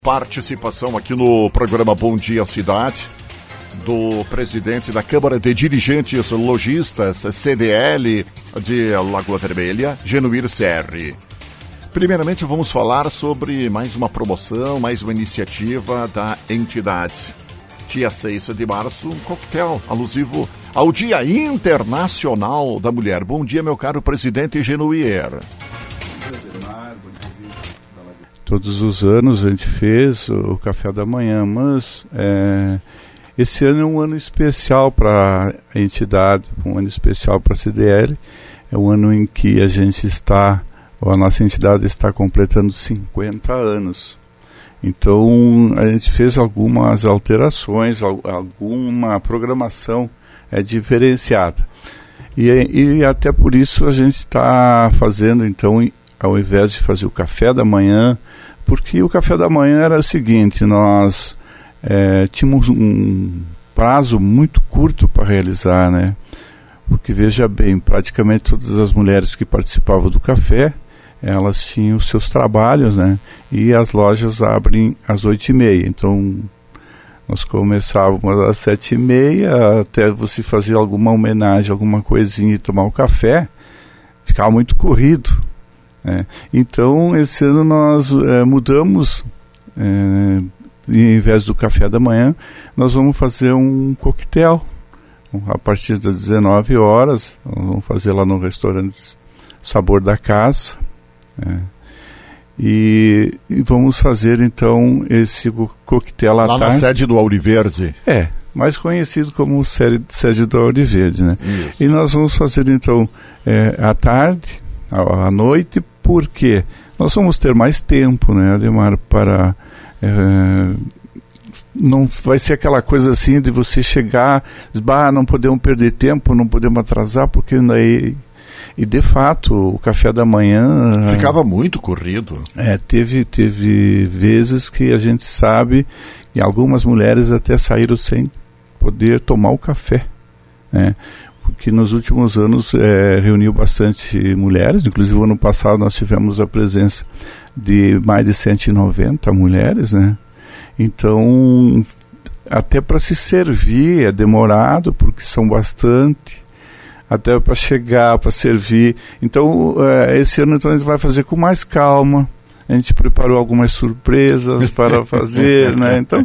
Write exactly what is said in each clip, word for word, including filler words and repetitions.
Participação aqui no programa Bom Dia Cidade do presidente da Câmara de Dirigentes Lojistas, C D L, de Lagoa Vermelha, Genuir Serri. Primeiramente vamos falar sobre mais uma promoção, mais uma iniciativa da entidade. Dia seis de março, um coquetel alusivo ao Dia Internacional da Mulher. Bom dia, meu caro presidente Genuir. Todos os anos a gente fez o café da manhã, mas é, esse ano é um ano especial para a entidade, um ano especial para a C D L. É um ano em que a gente está, a nossa entidade está completando cinquenta anos. Então a gente fez algumas alterações, alguma programação é, diferenciada. E, e até por isso a gente está fazendo, então, ao invés de fazer o café da manhã, porque o café da manhã era o seguinte, nós é, tínhamos um prazo muito curto para realizar, né? Porque veja bem, praticamente todas as mulheres que participavam do café, elas tinham os seus trabalhos, né? E as lojas abrem às oito e meia, então nós começávamos às sete e meia, até você fazer alguma homenagem, alguma coisinha e tomar o café, ficava muito corrido. É, então esse ano nós é, mudamos, é, em vez do café da manhã, nós vamos fazer um coquetel a partir das dezenove horas, vamos fazer lá no restaurante Sabor da Casa, é, e, e vamos fazer então esse coquetel à lá tarde. Na sede do Auriverde. É, mais conhecido como sede, sede do Auriverde, né? Isso. E nós vamos fazer então é, à tarde, à, à noite, porque nós vamos ter mais tempo, né, Ademar, para... É, não vai ser aquela coisa assim de você chegar, bah, não podemos perder tempo, não podemos atrasar, porque daí... E de fato, o café da manhã... Ficava muito corrido. É, teve, teve vezes que a gente sabe que algumas mulheres até saíram sem poder tomar o café, né? Que nos últimos anos é, reuniu bastante mulheres, inclusive no ano passado nós tivemos a presença de mais de cento e noventa mulheres, né? Então, até para se servir é demorado, porque são bastante, até para chegar, para servir. Então, é, esse ano então, a gente vai fazer com mais calma, a gente preparou algumas surpresas para fazer, né? Então,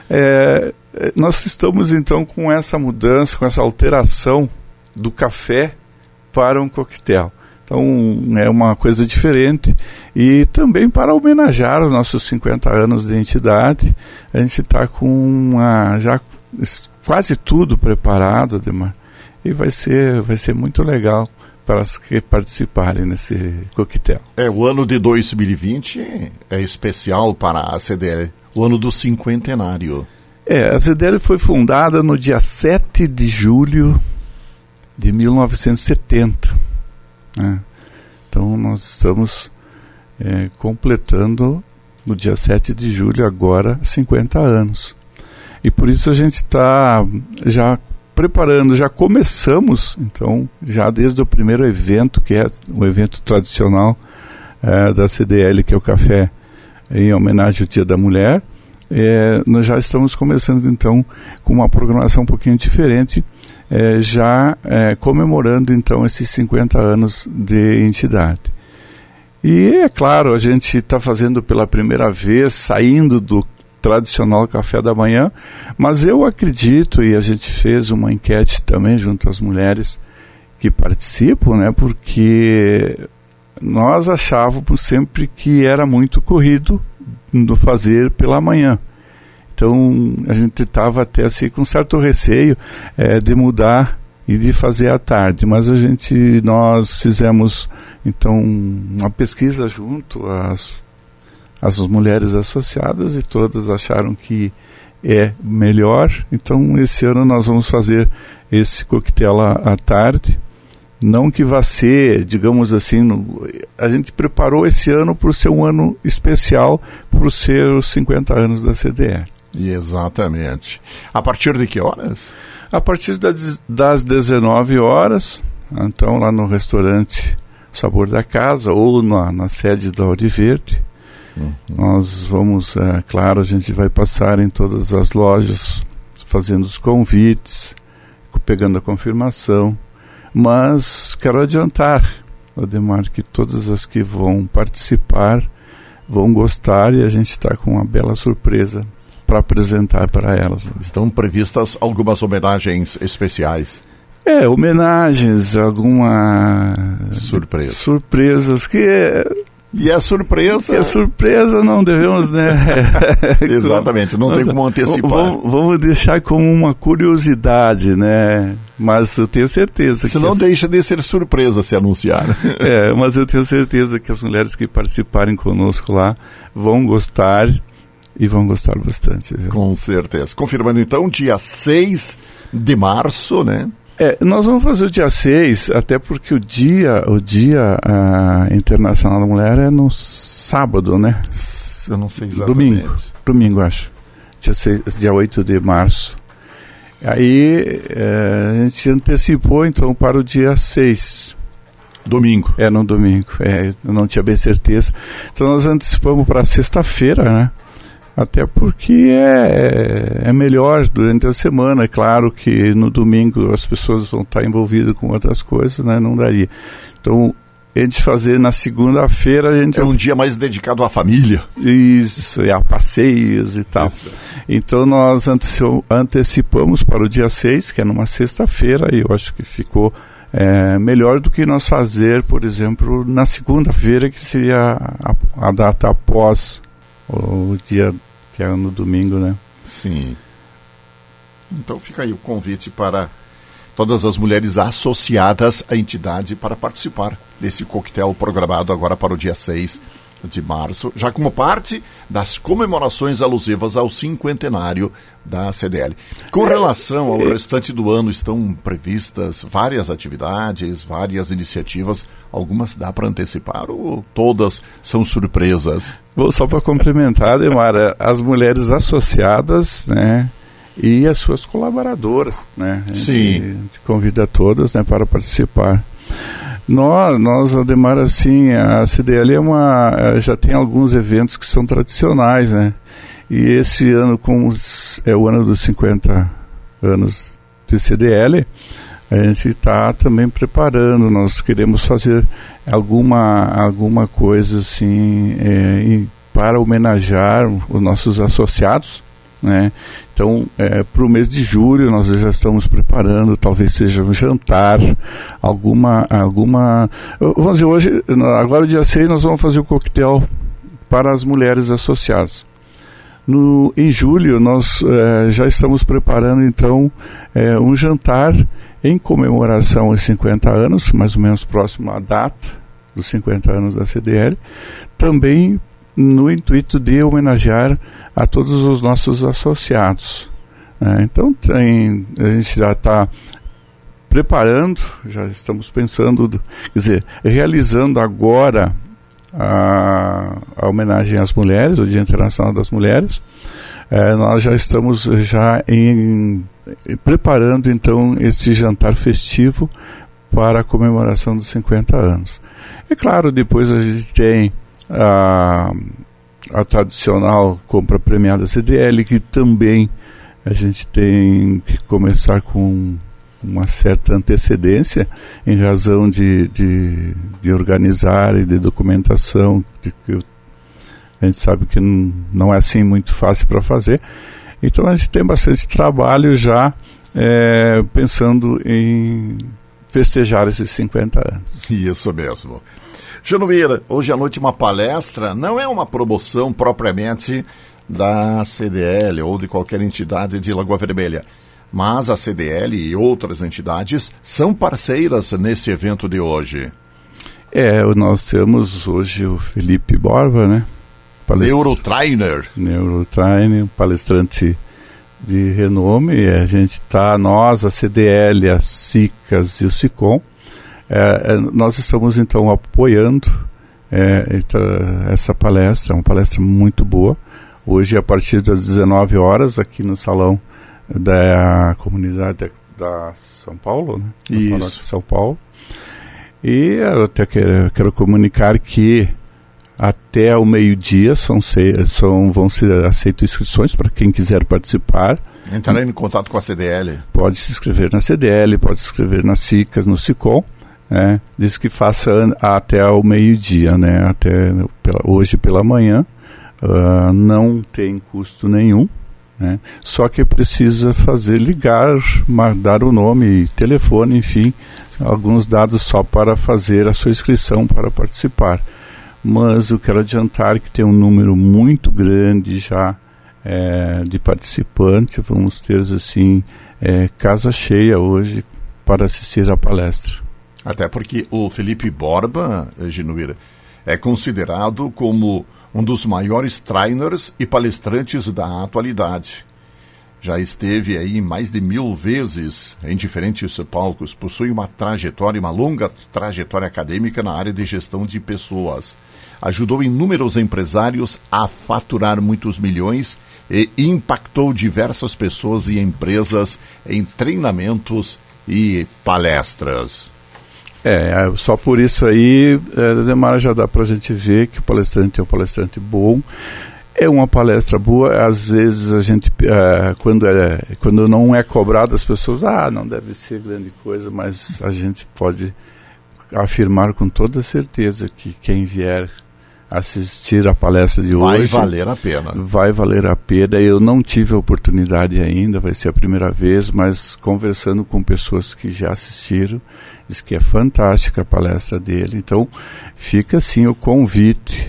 é, nós estamos então com essa mudança, com essa alteração do café para um coquetel. Então é uma coisa diferente, e também para homenagear os nossos cinquenta anos de entidade, a gente está com uma, já quase tudo preparado, Ademar, e vai ser, vai ser muito legal para os que participarem nesse coquetel. É, o ano de dois mil e vinte é especial para a C D L, o ano do cinquentenário. É, a C D L foi fundada no dia sete de julho de mil novecentos e setenta, né? Então nós estamos é, completando no dia sete de julho agora cinquenta anos, e por isso a gente está já preparando, já começamos então, já desde o primeiro evento, que é o evento tradicional é, da C D L, que é o café em homenagem ao Dia da Mulher. É, nós já estamos começando então com uma programação um pouquinho diferente, É, já é, comemorando então esses cinquenta anos de entidade. E é claro, a gente está fazendo pela primeira vez, saindo do tradicional café da manhã, mas eu acredito, e a gente fez uma enquete também junto às mulheres que participam, né, porque nós achávamos sempre que era muito corrido do fazer pela manhã. Então a gente estava até assim com certo receio é, de mudar e de fazer à tarde, mas a gente, nós fizemos então uma pesquisa junto às, às mulheres associadas, e todas acharam que é melhor. Então esse ano nós vamos fazer esse coquetel à, à tarde, não que vá ser, digamos assim, no, a gente preparou esse ano por ser um ano especial, por ser os cinquenta anos da C D L. Exatamente. A partir de que horas? A partir das, das dezenove horas, então lá no restaurante Sabor da Casa, ou na, na sede da Auriverde, Uhum. Nós vamos, é, claro, a gente vai passar em todas as lojas, fazendo os convites, pegando a confirmação, mas quero adiantar, Ademar, que todas as que vão participar vão gostar e a gente está com uma bela surpresa para apresentar para elas. Estão previstas algumas homenagens especiais? É, homenagens, alguma surpresa. surpresas que e a surpresa... E a surpresa não devemos, né? Exatamente, não tem como antecipar. Vamos, vamos deixar como uma curiosidade, né? Mas eu tenho certeza Se que... não as... deixa de ser surpresa se anunciar. É, mas eu tenho certeza que as mulheres que participarem conosco lá vão gostar e vão gostar bastante. Viu? Com certeza. Confirmando então, dia seis de março, né? É, nós vamos fazer o dia seis, até porque o dia, o dia uh, Internacional da Mulher é no sábado, né? Eu não sei exatamente. Domingo, domingo acho. Dia, seis, dia oito de março. Aí é, a gente antecipou então para o dia seis. Domingo. É, no domingo. É, eu não tinha bem certeza. Então nós antecipamos para sexta-feira, né? Até porque é, é melhor durante a semana. É claro que no domingo as pessoas vão estar envolvidas com outras coisas, né? Não daria. Então, a gente fazer na segunda-feira... a gente É um dia mais dedicado à família. Isso, e a passeios e tal. Isso. Então, nós antecipamos para o dia seis, que é numa sexta-feira, e eu acho que ficou é, melhor do que nós fazer, por exemplo, na segunda-feira, que seria a, a data após o dia que é no domingo, né? Sim. Então fica aí o convite para todas as mulheres associadas à entidade para participar desse coquetel programado agora para o dia seis de março, já como parte das comemorações alusivas ao cinquentenário da C D L. Com relação ao restante do ano, estão previstas várias atividades, várias iniciativas. Algumas dá para antecipar ou todas são surpresas? Vou só para complementar, Ademar, as mulheres associadas, né, e as suas colaboradoras, né? A gente, Sim. A gente convida todas, né, para participar. Nós, nós, Ademar, assim, a C D L é uma, já tem alguns eventos que são tradicionais, né? E esse ano, como é o ano dos cinquenta anos de C D L, a gente está também preparando, nós queremos fazer alguma, alguma coisa assim, é, para homenagear os nossos associados, né? Então, é, para o mês de julho nós já estamos preparando, talvez seja um jantar, alguma, alguma... Vamos dizer, hoje, agora dia seis, nós vamos fazer o coquetel para as mulheres associadas. No, em julho, nós é, já estamos preparando, então, é, um jantar em comemoração aos cinquenta anos, mais ou menos próximo à data dos cinquenta anos da C D L, também no intuito de homenagear a todos os nossos associados. É, então, tem, a gente já está preparando, já estamos pensando, quer dizer, realizando agora a, a homenagem às mulheres, o Dia Internacional das Mulheres. É, nós já estamos já em, preparando, então, esse jantar festivo para a comemoração dos cinquenta anos. É claro, depois a gente tem a, a tradicional compra premiada C D L, que também a gente tem que começar com uma certa antecedência em razão de, de, de organizar e de documentação, de que a gente sabe que não, não é assim muito fácil para fazer. Então a gente tem bastante trabalho já é, pensando em festejar esses cinquenta anos. Isso mesmo. Januíra, hoje à noite uma palestra, não é uma promoção propriamente da C D L ou de qualquer entidade de Lagoa Vermelha, mas a C D L e outras entidades são parceiras nesse evento de hoje. É, nós temos hoje o Felipe Borba, né? Palestra... Neurotrainer. Neurotrainer, palestrante de renome. A gente está, nós, a C D L, a SICAS e o SICOM, É, nós estamos então apoiando é, essa palestra, é uma palestra muito boa. Hoje, a partir das dezenove horas, aqui no salão da comunidade da São Paulo, né? Isso. São Paulo. E eu até quero, quero comunicar que até o meio-dia são, são, vão ser aceitas inscrições para quem quiser participar. Entrar em contato com a C D L. Pode se inscrever na C D L, pode se inscrever na SICAS, no SICOM. É, diz que faça até o meio-dia, né? Até pela, hoje pela manhã. Uh, não tem custo nenhum, né? Só que precisa fazer, ligar, dar o nome, telefone, enfim, alguns dados só para fazer a sua inscrição para participar. Mas eu quero adiantar que tem um número muito grande já é, de participantes. Vamos ter assim é, casa cheia hoje para assistir à palestra. Até porque o Felipe Borba, Genuíra, é considerado como um dos maiores trainers e palestrantes da atualidade. Já esteve aí mais de mil vezes em diferentes palcos, possui uma trajetória, uma longa trajetória acadêmica na área de gestão de pessoas. Ajudou inúmeros empresários a faturar muitos milhões e impactou diversas pessoas e empresas em treinamentos e palestras. É, só por isso aí, é, Demara, já dá para a gente ver que o palestrante é um palestrante bom. É uma palestra boa, às vezes a gente, é, quando, é, quando não é cobrado, as pessoas, ah, não deve ser grande coisa, mas a gente pode afirmar com toda certeza que quem vier assistir a palestra de vai hoje... Vai valer a pena. Vai valer a pena. Eu não tive a oportunidade ainda, vai ser a primeira vez, mas conversando com pessoas que já assistiram, diz que é fantástica a palestra dele. Então, fica assim o convite.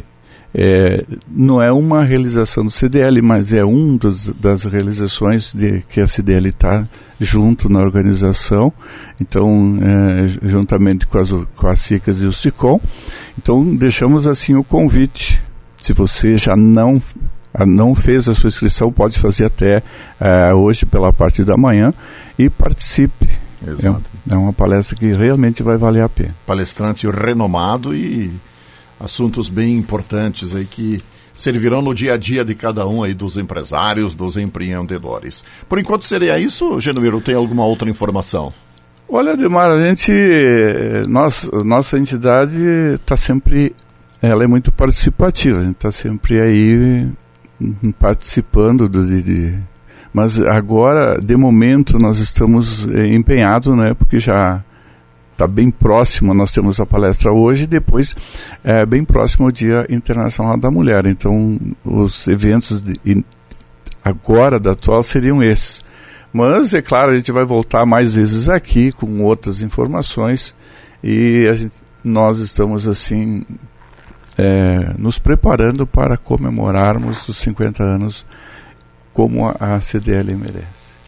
É, não é uma realização do C D L, mas é uma das realizações de, que a C D L está junto na organização, então é, juntamente com as, com as SICAS e o SICOM. Então deixamos assim o convite. Se você já não, não fez a sua inscrição, pode fazer até é, hoje pela parte da manhã e participe. Exato. É, é uma palestra que realmente vai valer a pena. Palestrante renomado e assuntos bem importantes aí que servirão no dia a dia de cada um aí dos empresários, dos empreendedores. Por enquanto seria isso, Genuíro? Tem alguma outra informação? Olha, Ademar, a gente, nós, nossa entidade está sempre, ela é muito participativa, a gente está sempre aí participando do, de, de, mas agora, de momento, nós estamos empenhados, né, porque já está bem próximo, nós temos a palestra hoje e depois é bem próximo ao Dia Internacional da Mulher. Então, os eventos de, agora da atual seriam esses. Mas, é claro, a gente vai voltar mais vezes aqui com outras informações e a gente, nós estamos, assim, é, nos preparando para comemorarmos os cinquenta anos como a, a C D L merece.